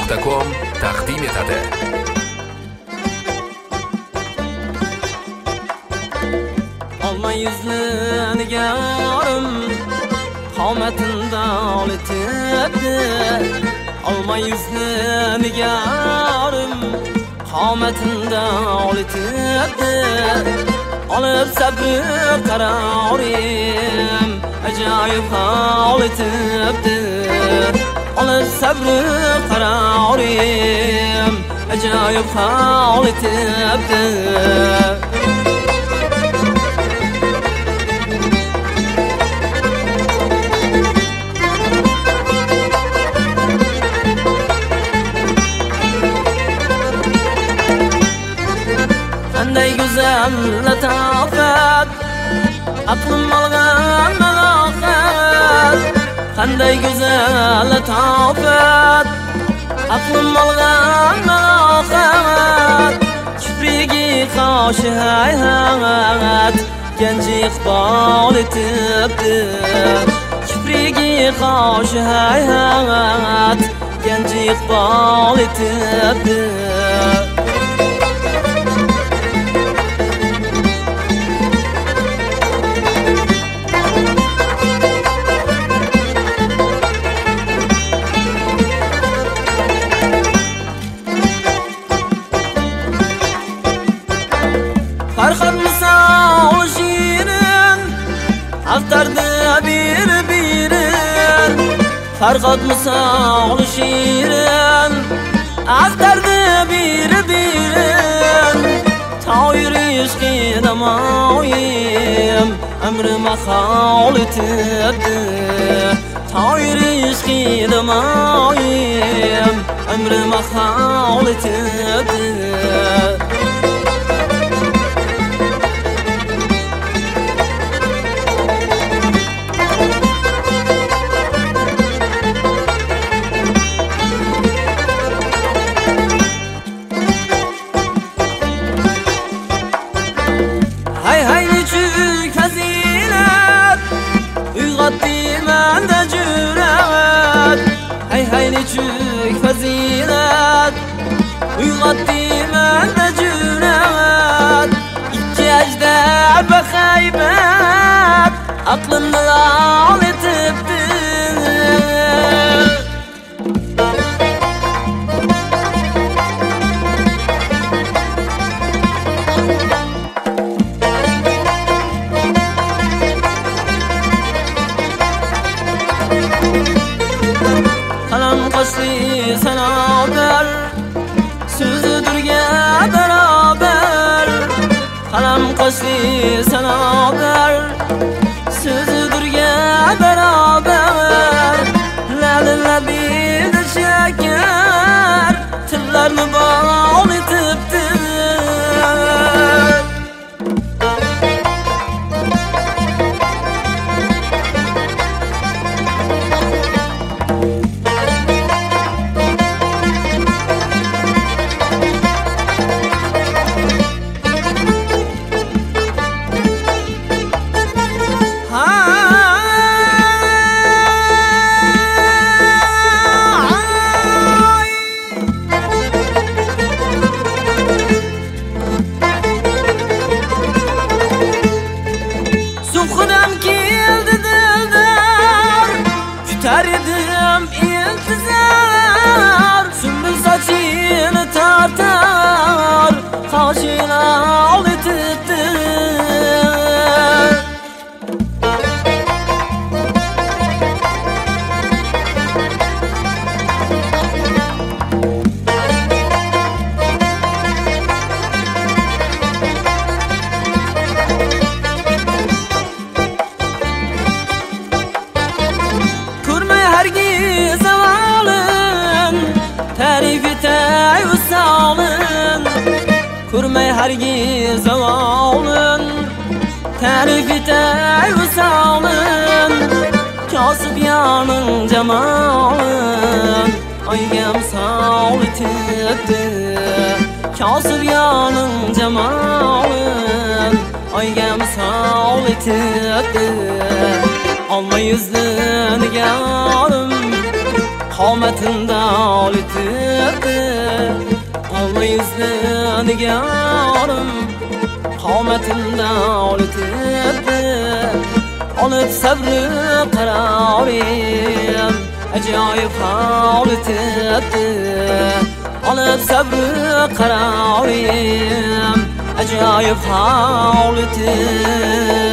Gmail.com taqdim etadi. Olma yüzlü nigarım qomatinda olitibdi. Olma yüzlü nigarım qomatinda olitibdi. Olib sabri qarorim ajoyib olitibdi. Olib sabri qarorim ajoyib olitibdi. Qanday go'zal latofat, aqlim olgan maloqat. Qanday go'zal latofat, aqlim olgan maloqat. Kiprigi qoshi hayhat, ganji iqbol etibdi. Kiprigi qoshi hayhat, ganji iqbol etibdi. Farhat misal şiirin aktardı bir-birin. Farhat misal şiirin aktardı bir-birin. Tayir işqi damoyim ömrüme hal etibdi. Tayir işqi damoyim ömrüme hal etibdi. Hay hay nechuk fazilat uyg'otdi menda jur'at. Hay hay nechuk fazilat uyg'otdi menda jur'at. Ikki ajdar bahaybat aqlimni lol etibdi. Qalam qo'shli sanobar so'zidirga barobar. Qalam qo'shli sanobar so'zidirga barobar. Labida shakar tillarni bol etibdi. Suxudan keldi dildar, kutar edim intizor. Sümbül sochini tortar, qoshini ol etibdi. Hergiz zavalın tarif etay usalın. Kurmay hergiz zavalın tarif etay usalın. Kasıp yanın cemalın aygam sağ etibdi. Kasıp yanın cemalın aygam sağ etibdi. Olma yüzlü nigarım qomatimda olitibdi olma yuzli nigorim qomatimda olitibdi olib sabri qarorim ajoyib holitibdi olib sabri qarorim ajoyib holitibdi